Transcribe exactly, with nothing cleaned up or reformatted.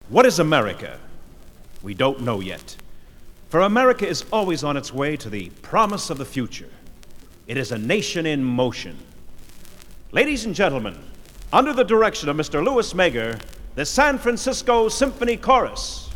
What is America? We don't know yet. For America is always on its way to the promise of the future. It is a nation in motion. Ladies and gentlemen, under the direction of Mister Louis Mager, the San Francisco Symphony Chorus.